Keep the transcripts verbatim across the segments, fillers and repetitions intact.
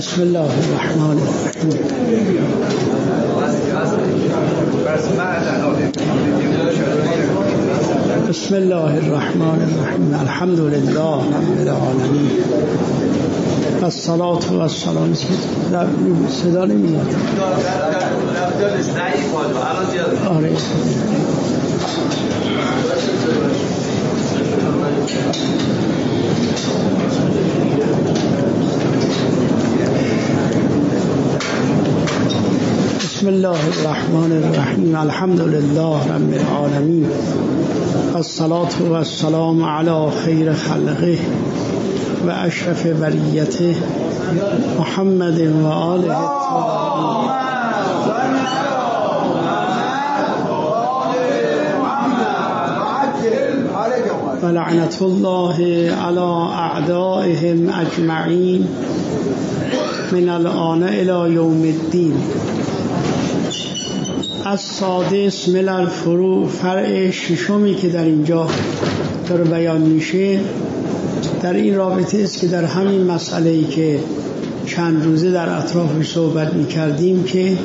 بسم الله الرحمن الرحیم. بسم الله الرحمن الرحیم. الحمد لله رب العالمین. الصلاة و السلام. صدا نمیاد. آره. بسم الله الرحمن الرحیم. الحمد لله رب العالمین. الصلاة و السلام علی خیر خلقه و اشرف بریته محمد و آله و لعنت الله علی اعدائهم اجمعین من الآن الی یوم الدین. از سادس من الفروع، فرع ششمی که در اینجا داره بیان میشه در این رابطه است که در همین مسئله‌ای که چند روزه در اطرافش صحبت میکردیم که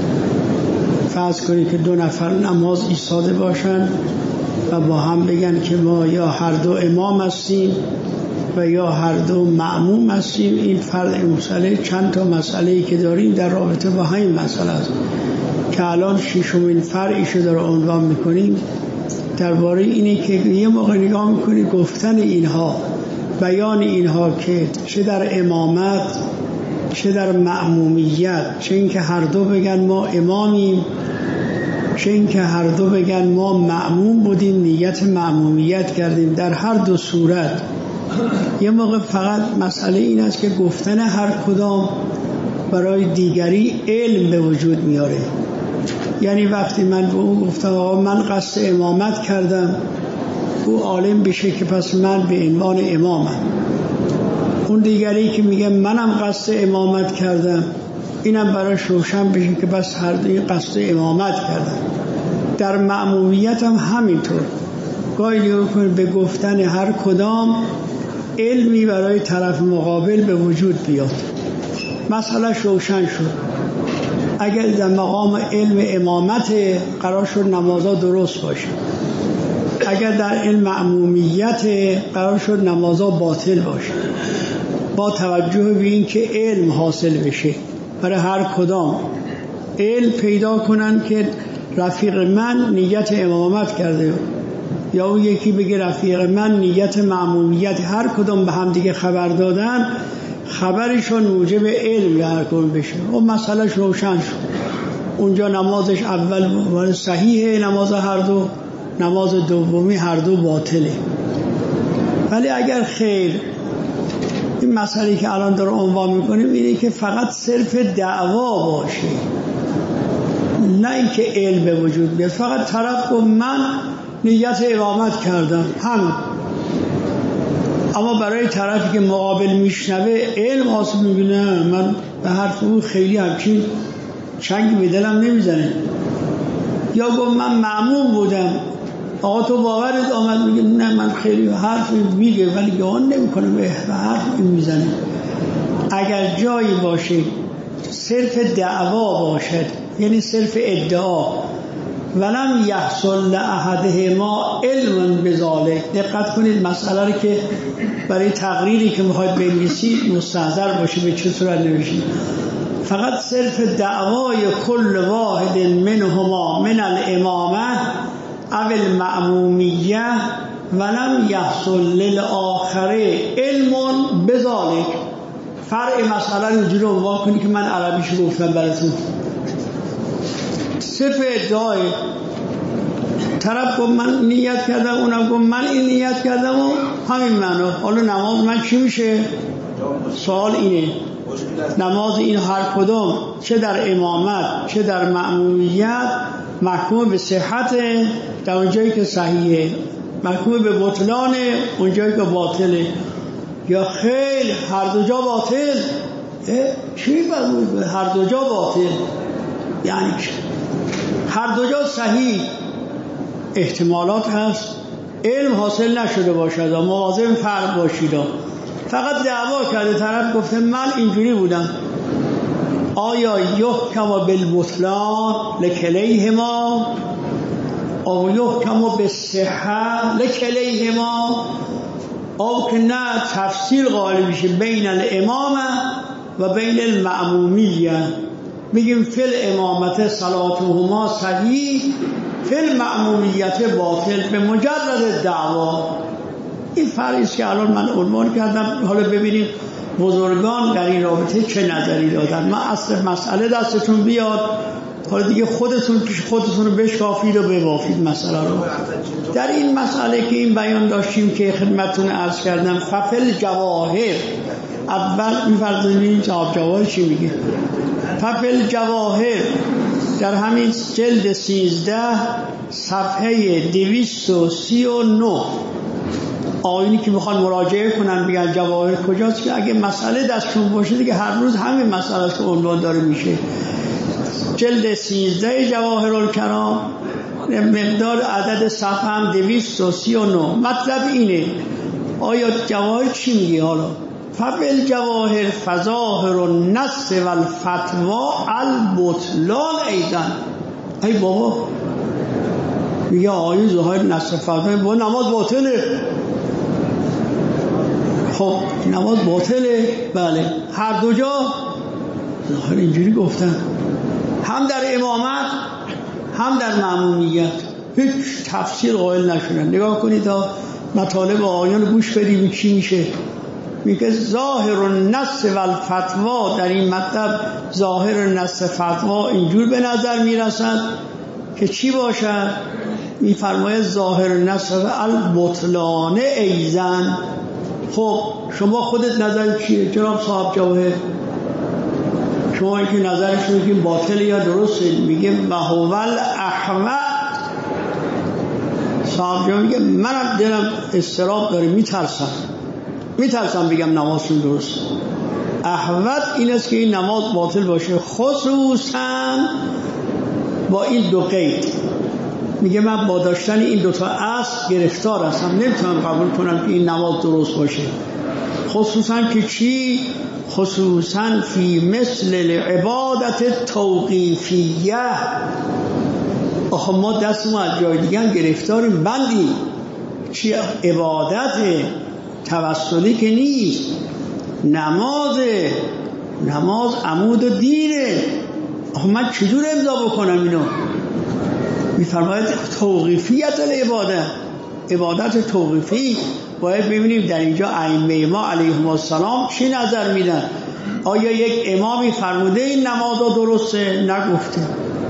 فرض کنید که دو نفر نماز ایستاده باشن و با هم بگن که ما یا هر دو امام هستیم و یا هر دو مأموم هستیم. این فرع مسئله چند تا مسئله‌ای که داریم در رابطه با همین مسئله است که الان ششمین فرعیشو داره عنوان میکنیم. درباره اینه که یه موقع نگاه میکنید گفتن اینها، بیان اینها که چه در امامت چه در مأمومیت، چه این که هر دو بگن ما امامیم چه این که هر دو بگن ما مأموم بودیم نیت مأمومیت کردیم، در هر دو صورت یه موقع فقط مسئله این است که گفتن هر کدام برای دیگری علم به وجود میاره. یعنی وقتی من به او گفتم آقا من قصد امامت کردم، او عالم بشه که پس من به عنوان امامم. اون دیگری که میگه منم قصد امامت کردم، اینم براش روشن بشه که پس هر دوی قصد امامت کردم. در مأمومیت هم همینطور. گاهی نگاه کنید به گفتن هر کدام علمی برای طرف مقابل به وجود بیاد. مسئله روشن شد. اگر در مقام علم امامت قرار شد نمازها درست باشه، اگر در علم مأمومیت قرار شد نمازها باطل باشه، با توجه به این که علم حاصل بشه برای هر کدام علم پیدا کنن که رفیق من نیت امامت کرده یا اون یکی بگه رفیق من نیت مأمومیت، هر کدام به هم دیگه خبر دادن، خبرشون موجب علم هر کدوم بشه و مسئلهش روشن شد. اونجا نمازش اول صحیحه، نماز هر دو، نماز دومی هر دو باطله. ولی اگر خیر، این مسئله که الان داره عنوان میکنیم اینه که فقط صرف دعوا باشه، نه اینکه علم به وجود بیاد. فقط طرف گفت من نیت امامت کردم هم، اما برای طرفی که مقابل میشنوه علم حاصل میبینه، من به حرف او خیلی همچین چنگی به دلم نمیزنه. یا گفت من مأموم بودم، آقا تو باورت آمد؟ میگه نه من خیلی حرف میگه ولی گمان نمیکنه به حرف این میزنه. اگر جایی باشه صرف دعوا باشد، یعنی صرف ادعا، ولم یحصل لأحدهما علم بذالک، دقت کنید مسئله رو که برای تقریری که میخواید بنویسید مستحضر باشه به چه صورت نوشید. فقط صرف دعوای کل واحد منهما من الامامه او المأمومیه ولم یحصل للآخر علم بذالک. فرع مسئله رو اینجوری عنوان کنید که من عربیش گفتم براتون. صرف ادعای طرف گفت من نیت کردم، اونم گفت من این نیت کردم و همین معنا. حالا نماز من چی میشه؟ سوال اینه، نماز این هر کدوم چه در امامت چه در مأمومیت محکوم به صحت در اونجایی که صحیحه، محکوم به بطلان اونجایی که باطله. یا خیلی هر دو جا باطل. چی فرمود هر دو جا باطل؟ یعنی هر دو جا صحیح، احتمالات هست، علم حاصل نشده باشد، مواظب فرق باشید. فقط دعوا کرده، طرف گفته من اینجوری بودم. آیا یحکم بالبطلان لکلیهما او یحکم بالصحة لکلیهما، او که نه تفسیر غالب میشه بین الامامه و بین المأمومیه، میگیم فی الامامت صلاتهما صحیح فی المأمومیت باطل به مجرد دعوا. این فرقی است که الان من عنوان کردم. حالا ببینیم بزرگان در این رابطه چه نظری دادن. من اصل مسئله دستتون بیاد، حالا دیگه خودتون پیش خودتون رو بشکافید و ببافید مسئله رو. در این مسئله که این بیان داشتیم که خدمتتون عرض کردم، ففل جواهر، اول می‌فرمایید جواب جواهر چی میگه؟ ففل جواهر در همین جلد سیزده صفحه دویست و سی و نه آیینی که میخوان مراجعه کنن بگن جواهر کجاست، که اگه مسئله دستشون باشه دیگه هر روز همین مسئله که عنوان داره میشه. جلد سیزده جواهر الکرام، مقدار عدد صفحه هم دویست و سی و نه. مطلب اینه آیا جواهر چی میگه؟ حالا فبل جواهر فظاهر النص و الفتوا البطلان ایضا. ای بابا میگه آیه ظاهر نص فتوا با نماز باطله. خب نماز باطله، بله، هر دو جا ظاهر اینجوری گفتن، هم در امامت هم در مأمومیت هیچ تفسیر قائل نشدن. نگاه کنید تا مطالب آیان گوش بدید چی میشه. میگه ظاهر النص و الفتوا، در این مطلب ظاهر النص فتوا اینجور به نظر میرسد که چی باشد؟ میفرماید ظاهر النص و البطلان ایزن. خب شما خودت نظر چیه جناب صاحب جواهر؟ شما اینکه نظرش میگیم باطل یا درسته؟ میگه و هو الاحوط. صاحب جواهر میگه منم دلم استراب داره، میترسم میترسم بگم نمازشون درست. احوط این است که این نماز باطل باشه، خصوصا با این دو قید. میگه من با داشتن این دوتا اصل گرفتار هستم، نمیتونم قبول کنم که این نماز درست باشه. خصوصا که چی؟ خصوصا فی مثل العبادت توقیفیه. آخه ما دستمون از جای دیگه هم گرفتاریم، بندیم. چی؟ عبادت توسلی که نیست، نماز نماز عمود و دینه. آخه من چجور امضا بکنم اینو؟ میفرماید توقیفیت العبادت، عبادت توقیفی. باید ببینیم در اینجا ائمه ما علیهم السلام چی نظر میدن. آیا یک امامی فرموده این نمازا درسته؟ نگفته.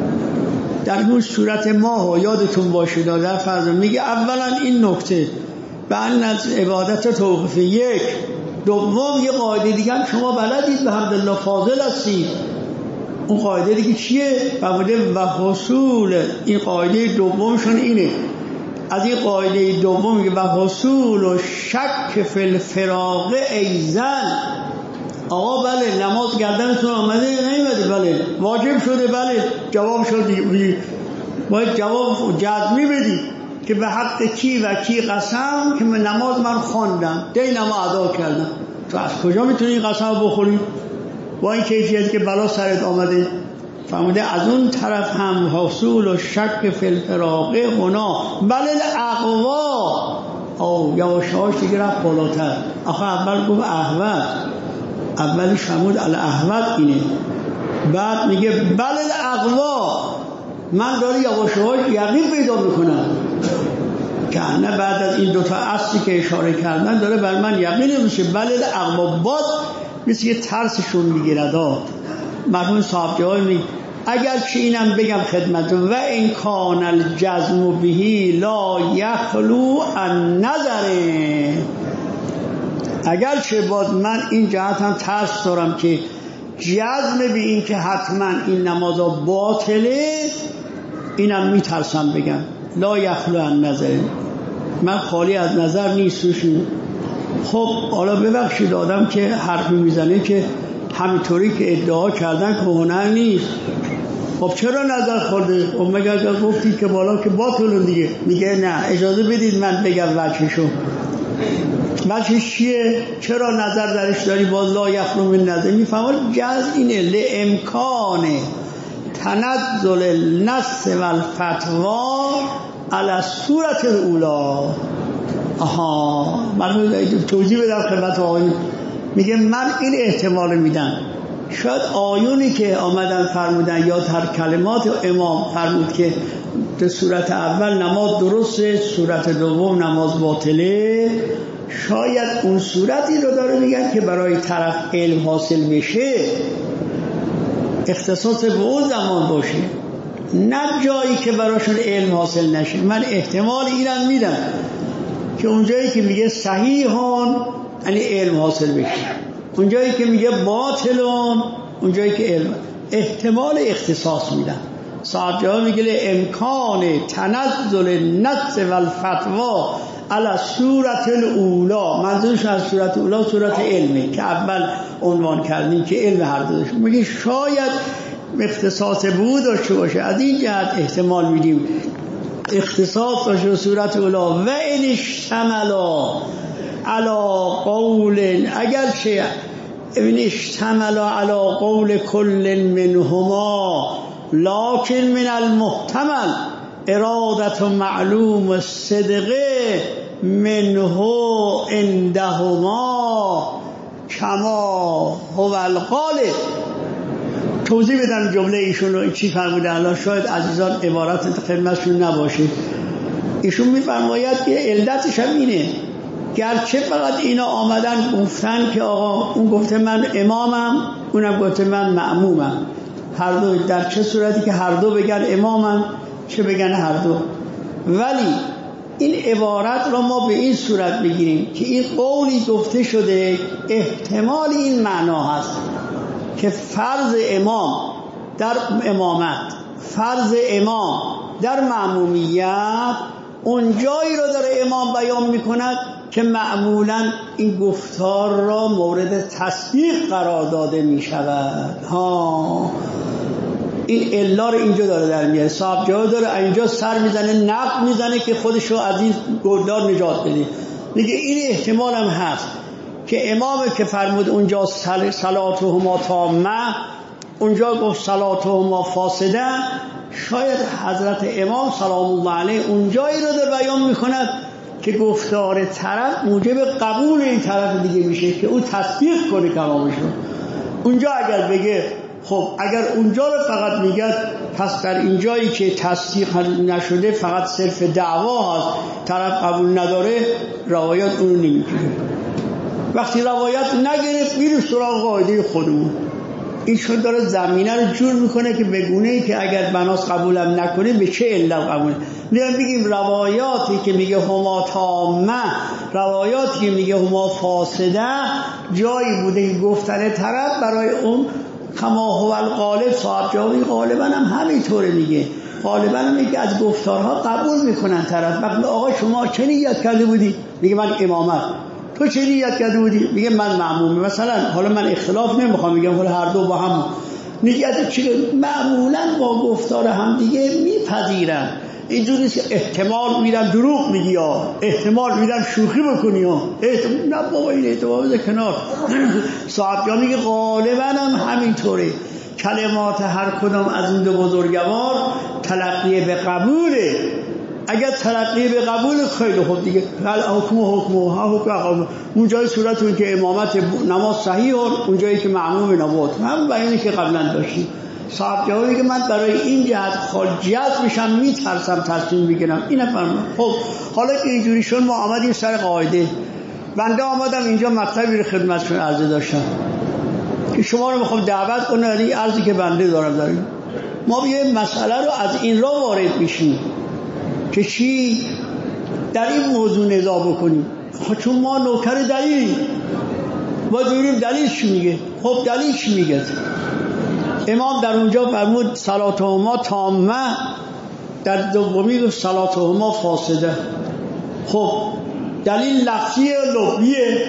در اون صورت ما یادتون باشه در فرض میگه اولا این نکته بن از عبادت توقیفی، یک. دوم یه قاعده دیگه هم شما بلدید، به حمدالله فاضل هستید. اون قاعده دیگه چیه؟ فرموده و حصول، این قاعده دومشون اینه. از این قاعده دوم میگه و حصول و شک فی الفراغ ایزن. آقا بله نماز گردنتون آمده نیومده، بله واجب شده، بله جواب شده، باید جواب جزمی بدی که به حق کی و کی قسم که من نماز من خواندم، دینم ادا کردم. تو از کجا میتونی این قسم بخوری با این کیفیتی که بلا سرت آمده؟ فرموده از اون طرف هم حصول و شک فی الفراق هنا بل الاقوا. او یواشاش دیگه رفت بالاتر. آخه اول گفت احوط، اولی فرمود الاحوط اینه، بعد میگه بل الاقوا. من داره یواشاش یقین پیدا میکنم که نه بعد از این دوتا اصلی که اشاره کردن داره بر من یقین میشه. بل الاقوا باز مثل که ترسشون میگیرد. مرحوم صاحب جواب میگه اگر چه اینم بگم خدمت و این کان الجزم بهی لا یخلو ان نظره، اگر چه باز من این جهت هم ترس دارم که جزم به این که حتما این نمازا باطله، اینم میترسم بگم لا یخلو ان نظره، من خالی از نظر نیستشون. خب حالا ببخشید آدم که حرفی میزنه که همینطوری که ادعا کردن که هنر نیست. خب چرا نظر خورده؟ خب مگه اگر گفتید که بالا که باطل دیگه. میگه نه اجازه بدید من بگم وجهشو. وجهش چیه؟ چرا نظر درش داری؟ باز لا یخلو من نظر. میفهمد جز اینه لامکان تنزل النص و الفتوا علی الصورت الاولا. آها من توضیح بدم خدمت آقایون. میگه من این احتمال میدم شاید آیونی که آمدن فرمودن یا در کلمات امام فرمود که در صورت اول نماز درسته، صورت دوم نماز باطله، شاید اون صورتی رو داره میگن که برای طرف علم حاصل بشه اختصاص به اون زمان باشه، نه جایی که براشون علم حاصل نشه. من احتمال اینم میدم که اونجایی که میگه صحیحون یعنی علم حاصل بشه، اونجایی که میگه باطلون اونجایی که علم، احتمال اختصاص میدم. صاحب جواب میگه امکان تنزل النص و الفتوا علی صورت الاولا، منظورش از صورت اولا صورت علمه که اول عنوان کردیم که علم هر دو داشت. میگه شاید اختصاص بود داشته باشه، از این جهت احتمال میدیم اختصاص داشته صورت اولا. و این اشتملا علی قول، اگر چه این اشتملا علی قول کل منهما لکن من المحتمل ارادت معلوم الصدقه منه عندهما کما هو الغالب. توضیح بدم جمله ایشون رو چی فرمودن. الان شاید عزیزان عبارت خدمتشون نباشه. ایشون میفرماید که علتش هم اینه، گرچه فقط اینا آمدن گفتن که آقا اون گفته من امامم اونم گفته من مأمومم، هر دو در چه صورتی که هر دو بگن امامم چه بگن هر دو، ولی این عبارت را ما به این صورت بگیریم که این قولی گفته شده احتمال این معنا هست که فرض امام در امامت، فرض امام در مأمومیت، اون جایی رو داره امام بیان میکند که معمولا این گفتار را مورد تصدیق قرار داده میشود. ها این الا رو اینجا داره در میاره. صاحب جا داره اینجا سر میزنه، نقد میزنه که خودش رو از این گردار نجات بده. میگه این احتمال هم هست که امامه که فرمود اونجا صلاتهما تامه، اونجا گفت صلاتهما فاسده، شاید حضرت امام سلام الله علیه اونجایی رو در بیان میکند که گفتار طرف موجب قبول این طرف دیگه میشه که او تصدیق کنه کلامش رو. اونجا اگر بگه خب اگر اونجا رو فقط میگه پس در اینجایی که تصدیق نشده فقط صرف دعوا هست، طرف قبول نداره، روایات اونو نمیگیره. وقتی روایت نگرفت میره سراغ قاعده خودمون. ایشون داره زمینه رو جور میکنه که بگونه ای که اگر بناس قبولم نکنه به چه علت قبول. میگم بگیم روایاتی که میگه هما تامه، روایاتی که میگه هما فاسده، جایی بوده که گفتن طرف برای اون کما هو الغالب. صاحب جوابی غالبا هم همینطوره میگه، غالبا هم میگه از گفتارها قبول میکنن طرف. وقتی آقا شما چه نیت کرده بودی؟ میگه من امامت. تو چه نیت کرده بودی؟ میگه من مأموم. مثلا حالا من اختلاف نمیخوام میگم حالا هر دو با هم نیت چی؟ معمولا با گفتار هم دیگه میپذیرن. اینجوری نیست که احتمال میدم دروغ میگی یا احتمال میدم شوخی بکنی یا احتمال نه بابا این احتمال بده کنار. صاحب جا میگه غالبا هم همینطوره. کلمات هر کدام از این دو بزرگوار تلقی به قبوله. اگر تلقی به قبول خیلی خوب دیگه قال حکم و حکم و حکم اونجای صورت اون که امامت نماز صحیح و اونجایی که معموم نبود هم بیانی که قبلا داشتیم. صاحب جوابی که من برای این جهت خالجیت میشم، میترسم تصمیم بگیرم. این فرمان. خب حالا که اینجوری شد ما آمدیم سر قاعده. بنده آمدم اینجا مطلبی رو خدمتتون عرضه داشتم که شما رو میخوام دعوت کنم این عرضی که بنده دارم داریم. ما یه مسئله رو از این را وارد میشیم که چی در این موضوع نزاع بکنیم. خب چون ما نوکر دلیل ما ببینیم دلیل چی میگه. خب دلیل چی میگه؟ امام در اونجا فرمود صلاتهما تامه، در دومی گفت صلاتهما فاسده. خب دلیل لفظیه لغویه؟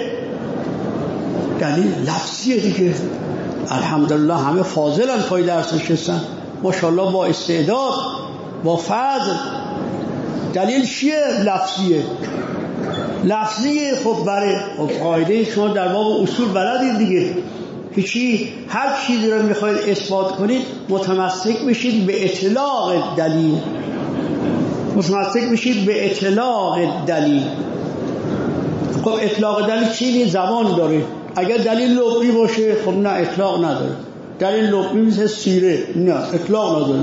دلیل لفظیه دیگه. الحمدلله همه فاضلن پای درس نشستن ماشاءالله با استعداد با فضل. دلیل چیه؟ لفظیه. لفظی خب برای خب قاعده شما در باب اصول بلدید دیگه که چی هر چیزی رو میخواید اثبات کنید متمسک بشید به اطلاق دلیل، متمسک بشید به اطلاق دلیل. خب اطلاق دلیل چیزی زمان داره، اگر دلیل لغوی باشه خب نه اطلاق نداره. دلیل لغوی مثل سیره نه اطلاق نداره،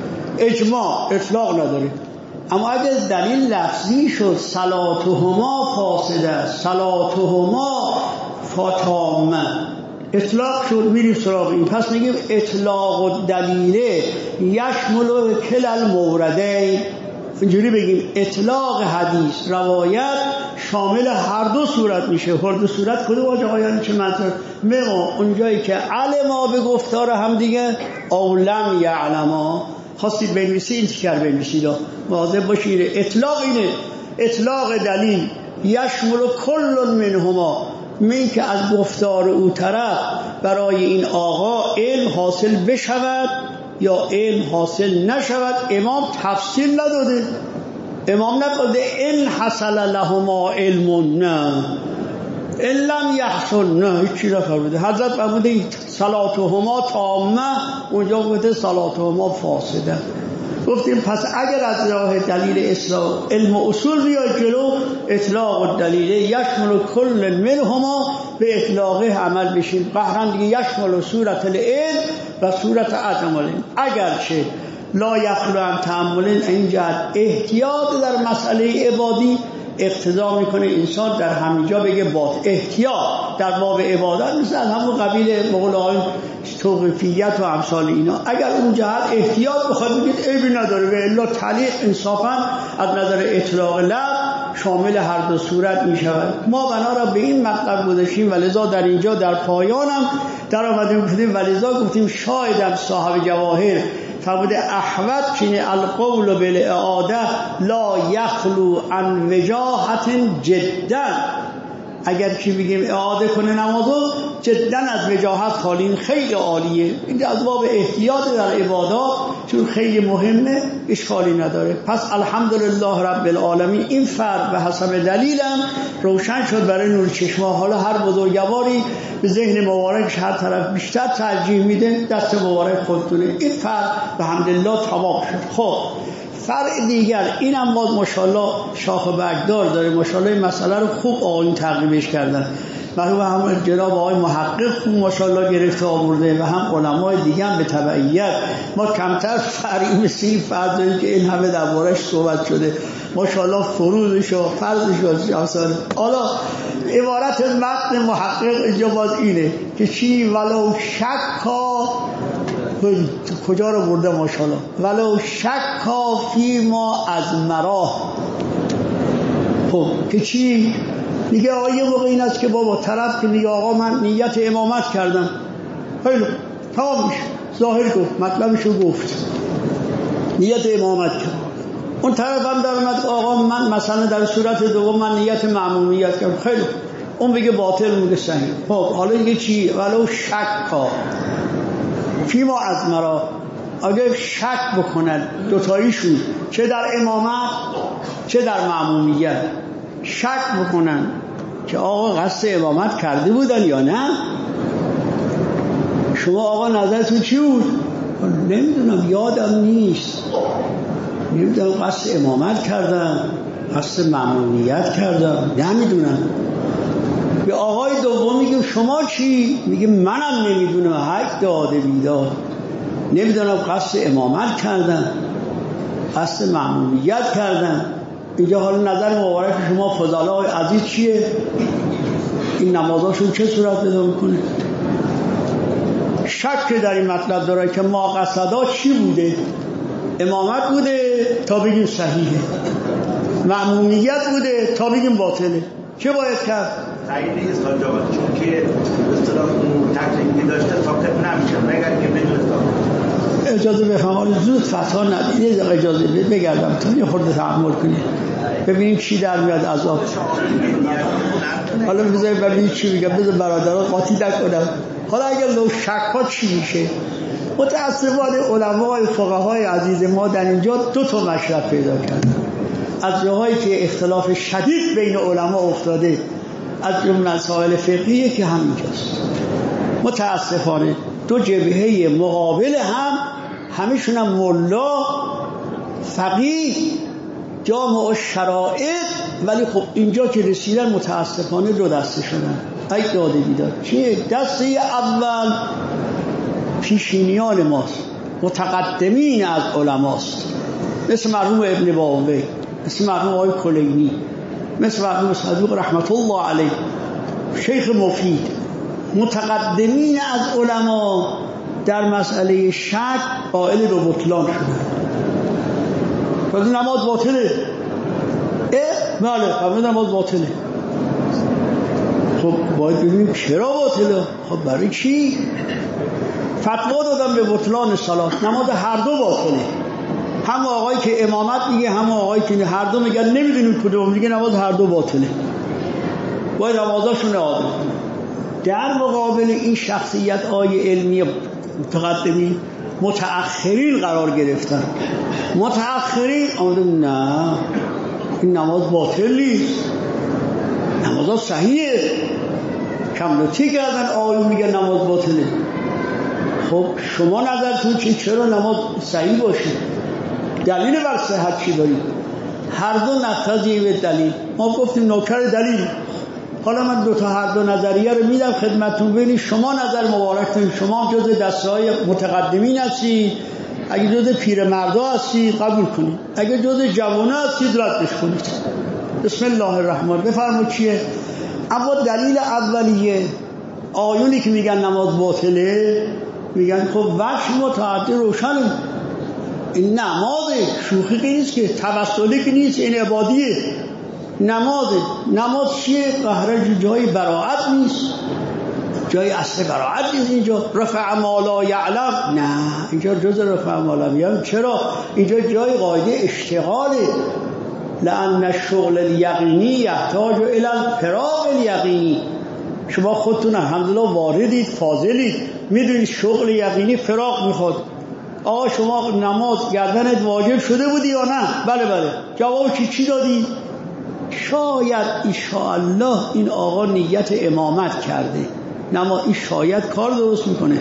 اجماع اطلاق نداره. اما اگر دلیل لفظی شد صلاتهما فاسده، صلاتهما فاتامه، اطلاق شد میریم سراغ این. پس میگیم اطلاق و دلیله یشمل کل الموردین. اینجوری بگیم اطلاق حدیث روایت شامل هر دو صورت میشه. هر دو صورت کدوم واجه آیان چه منظور؟ مما اونجایی که علما به گفتار هم دیگه او لم یعلما. خواستید بنویسید این تیکر بنویسید واضح باشید. اطلاق اینه، اطلاق دلیل یشمل کل منهما، من که از گفتار او طرف برای این آقا علم حاصل بشود یا علم حاصل نشود. امام تفصیل نداده، امام نداده ان حصل لهما علم، نه ان لم یحصل، نه هیچی را فرموده. حضرت فرموده صلاتهما تامه، اونجا گفته صلاتهما فاسده. گفتیم پس اگر از راه دلیل اصلاح علم و اصول بیاید جلو، اطلاق و دلیل یشمل کل منهما به اطلاقه عمل بشین. قهرن دیگه یشمل صورت العلم و صورت عدم العلم. اگرچه لا یخلو عن تأمل، این جهت احتیاط در مسئله عبادی اقتضا میکنه انسان در همینجا بگه بات احتیاط در باب عبادت مثل همون قبیل مقوله‌های توقیفیت و امثال اینا. اگر اون جهت احتیاط بخواد بگید عیبی نداره و الا تعلیق انصافا از نظر اطلاق لفظ شامل هر دو صورت میشود. ما بنا را به این مطلب گذاشتیم و لذا در اینجا در پایانم در آمدیم گفتیم و لذا گفتیم شایدم صاحب جواهر فرموده احوت چینه القول بالاعاده لا یخلو عن وجاهت جدا. اگر چی بگیم اعاده کنه نمازو جدا از وجاهت خالی، خیلی عالیه. این از باب احتیاط در عبادات چون خیلی مهمه اشکالی نداره. پس الحمدلله رب العالمین این فرق به حسب دلیلم روشن شد برای نور چشما. حالا هر بزرگواری به ذهن مبارکش هر طرف بیشتر ترجیح میده، دست مبارک خودتونه. این فرق به حمدالله تمام شد. خب فرق دیگر اینم باز ماشاءالله شاخ و برگدار داره. ماشاءالله این مسئله رو خوب آقایون تقریبش کردن. مرحوم هم جناب آقای محقق خوب ماشاءالله گرفته آورده و هم علمای دیگه هم به تبعیت. ما کمتر فرقی مثل این فرق داریم که این همه دربارش صحبت شده. ماشاءالله فروضش و فرضش و اصلا. حالا عبارت متن محقق اینجا باز اینه که چی ولو شکا، کجا رو برده ماشاءالله، ولو شکا فی ما از مراه. خب که چی میگه آقا یه موقع این است که بابا طرف که میگه آقا من نیت امامت کردم، خیلی تمام میشه، ظاهر گفت مطلبشو گفت نیت امامت کرد. اون طرف هم در اومد آقا من مثلا در صورت دوم من نیت معمومیت کردم، خیلی اون بگه باطل میگه صحیح. خب حالا دیگه چی ولو شکا فی ما از مرا، اگه شک بکنن دوتاییشون چه در امامت چه در معمومیت شک بکنن که آقا قصد امامت کرده بودن یا نه، شما آقا نظرتون چی بود؟ نمیدونم یادم نیست، نمیدونم قصد امامت کردم قصد معمولیت کردم نمیدونم. به آقای دوم میگم شما چی؟ میگه منم نمیدونم، حق داده بیداد، نمیدونم قصد امامت کردم قصد معمولیت کردم. اینجا حالا نظر مبارک شما فضلای عزیز چیه؟ این نمازاشون چه صورت پیدا میکنه؟ شک در این مطلب داره که ما قصدا چی بوده؟ امامت بوده تا بگیم صحیحه، معمولیت بوده تا بگیم باطله. چه باید کرد؟ صحیح نیست تا جواب، چون که اصطلاح تکلیفی داشته ثابت نمیشه مگر که بدون اجازه بفرمایید زود فتوا ندید، اجازه بدید بگردم تا یه خورده تحمل کنید ببینیم چی در میاد عذاب. حالا بذارید ببینید چی میگم، بذار برادران قاطی نکنم. حالا اگر لو شک ها چی میشه؟ متأسفانه علمای فقهای عزیز ما در اینجا دو تا مشرب پیدا کردن. از جاهایی که اختلاف شدید بین علما افتاده از جمله مسائل فقهی که همینجاست. متاسفانه دو جبهه مقابل هم همیشون هم ملا فقیه جامع الشرائع، ولی خب اینجا که رسیدن متاسفانه دو دسته شدن. ای داده بیداد چیه؟ دسته اول پیشینیان ماست، متقدمین از علماست، مثل مرحوم ابن باوی، مثل مرحوم آقای کلینی، مثل مرحوم صدوق رحمت الله علیه، شیخ مفید. متقدمین از علما در مسئله شک قائل به بطلان شدن. فرض نماز باطله. اه بله فرض نماز باطله. خب باید ببینیم چرا باطله؟ خب برای چی؟ فتوا دادن به بطلان صلات. نماز هر دو باطله. هم آقایی که امامت میگه، هم آقایی که هر دو میگن نمیدونیم کدوم، میگه نماز هر دو باطله. باید نمازاشون اعاده کنن. در مقابل این شخصیت های علمی متقدمین متأخرین قرار گرفتن. متأخرین آمدن نه این نماز باطل نیست، نماز صحیحه. کملتی کردن آقایون میگن نماز باطله. خب شما نظرتون چی؟ چرا نماز صحیح باشه؟ دلیل بر صحت چی دارید؟ هر دو نقضی به دلیل. ما گفتیم نوکر دلیل. حالا من دو تا هر دو نظریه رو میدم خدمتتون، ببینید شما نظر مبارکتون. شما جز دسته‌های متقدمین هستید، اگه جز پیرمردا هستید قبول کنید، اگه جز جوانا هستید ردش کنید. بسم الله الرحمن. بفرمایید چیه؟ اما دلیل اولیه آیونی که میگن نماز باطله، میگن خب وجه متعدد روشنه. این نمازه، شوخی که نیست که، توسلی که نیست، این عبادیه. نمازه. نماز چیه؟ قهرج جای براعت نیست، جای اصل براعت نیست. اینجا رفع ما لا یعلم، نه اینجا جز رفع ما لا یعلم. چرا؟ اینجا جای قاعده اشتغاله. لأن الشغل الیقینی یحتاج الی الفراغ الیقینی. شما خودتون الحمدلله واردید، فاضلید، میدونید شغل یقینی فراغ میخواد. آقا شما نماز گردنت واجب شده بودی یا نه؟ بله بله. جواب چی چی دادی؟ شاید ایشاءالله این آقا نیت امامت کرده، نما این شاید کار درست میکنه.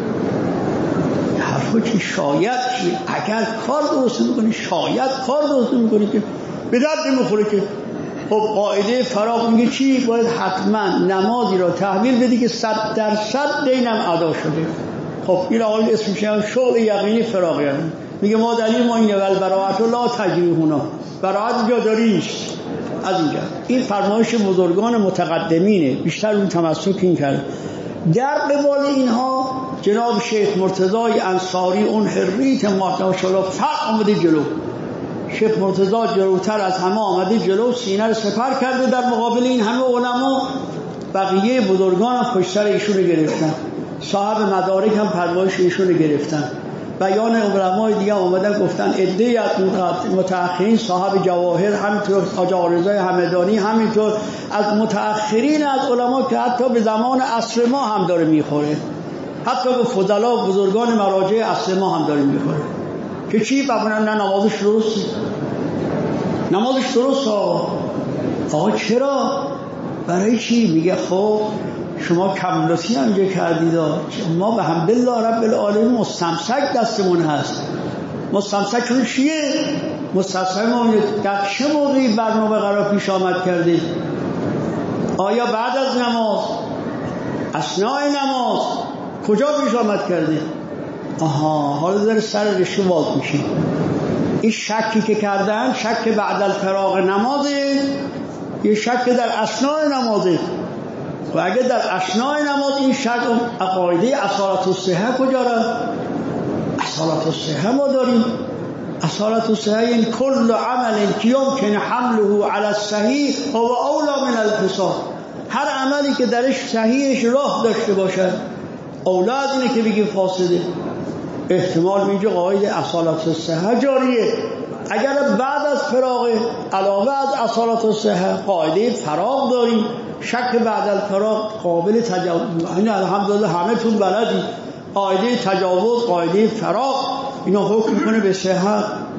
حرفا چی شاید چی؟ اگر کار درست میکنه شاید کار درست میکنه که به درد نمیخوره که. خب قاعده فراغ میگه چی؟ باید حتما نمازی را تحویل بدی که صد درصد دینم ادا شده. خب این آقا اسمش شغل یقینی فراغ یقینی. میگه ما دلیل ما اینه ول براعت لا تجری هنا، براعت اینجا داریش. از اینجا این فرمایش بزرگان متقدمینه، بیشتر اون تمسک این کرد. در قبال اینها جناب شیخ مرتضی انصاری اون حریت ماشاءالله فرق آمده جلو. شیخ مرتضی جلوتر از همه آمده جلو، سینه رو سپر کرده در مقابل این همه علما. بقیه بزرگان هم پشتر ایشون رو گرفتن، صاحب مدارک هم فرمایش ایشون رو گرفتن. بیان علمای دیگه اومدن گفتن عده‌ای از متأخرین صاحب جواهر، همینطور حاج رضای همدانی، همینطور از متأخرین از علما که حتی به زمان عصر ما هم داره میخوره، حتی به فضلا بزرگان مراجع عصر ما هم داره میخوره. که چی؟ ببینن نه نمازش درست، نمازش درست. آقا چرا؟ برای چی؟ میگه خب شما کملاتی هم جه کردید، ما به حمدالله رب العالمین مستمسک دستمون هست. مستمسک چیه؟ مستمسک ما در چه موقعی برنامه قرار پیش آمد کرده؟ آیا بعد از نماز، اثناء نماز، کجا پیش آمد کرده؟ آها حالا داره سر رشته باز میشه. این شکی که کردن شک بعد الفراغ نمازه، یه شک در اثناء نمازه. و اگه در اثناء نماز این شک قاعده اصالت الصحه کجا را؟ اصالت الصحه ما داریم. اصالت الصحه یعنی کل عمل که یمکن حمله علی الصحیح هو اولی من الفساد. هر عملی که درش صحیحش راه داشته باشد اولا از اینه که بگیم فاسده. احتمال میگه قاعده اصالت الصحه جاریه. اگر بعد از فراغ علاوه از اصالت الصحه قاعده فراغ داریم، شک بعد الفراغ قابل تجاوز. یعنی الحمدلله همه تون بلدی قاعده تجاوز، قاعده فراغ اینا حکم میکنه به صحت.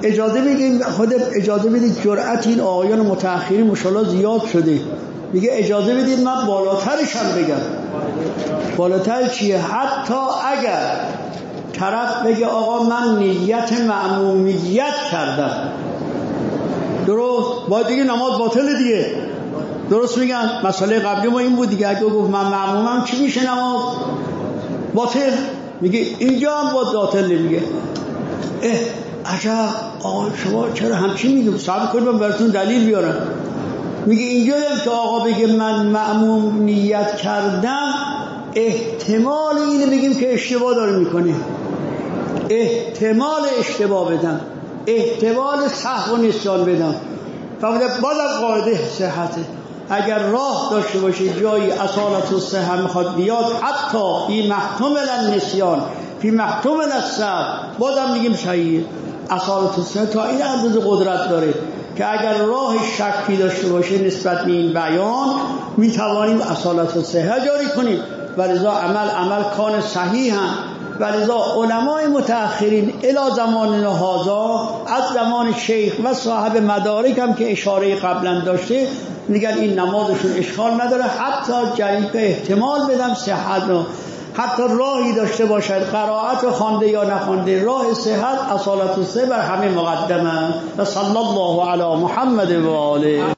اجازه بگیم خود اجازه بدید، جرأت این آقایان متأخرین مشالله زیاد شده، میگه اجازه بدید من بالاترش هم بگم. بالاتر چیه؟ حتی اگر طرف بگه آقا من نیت مأمومیت کردم، درست، باید دیگه نماز باطل دیگه. درست میگن، مسئله قبلی ما این بود دیگه، اگه گفت من مأمومم چی میشه؟ نماز باطل. میگه اینجا هم باید باطل میگه. اه عجب آقا شما چرا همچین میگه؟ صبر کنید من براتون دلیل بیارم. میگه اینجا هم که آقا بگه من مأموم نیت کردم، احتمال اینه بگیم که اشتباه داره میکنه، احتمال اشتباه بدم، احتمال سهو و نسیان بدم. فقط بازم قاعده صحته، اگر راه داشته باشه جایی اصالت و صحه میخواد بیاد، حتی فی محتمل النسیان فی محتمل السهو، بازم میگیم صحیحه. اصالت و صحه تا این اندازه قدرت داره که اگر راه شکی داشته باشه نسبت به این بیان، میتوانیم اصالت و صحه جاری کنیم. ولذا عمل عمل کان صحیح هم. ولذا علمای متأخرین الی زماننا هذا، از زمان شیخ و صاحب مدارک هم که اشاره قبلا داشته، میگن این نمازشون اشکال نداره، حتی جریب احتمال بدم صحت رو، حتی راهی داشته باشد قرائت خوانده یا نخوانده، راه صحت اصالت الصحه بر همه مقدمه. و صلی الله علی محمد و آله.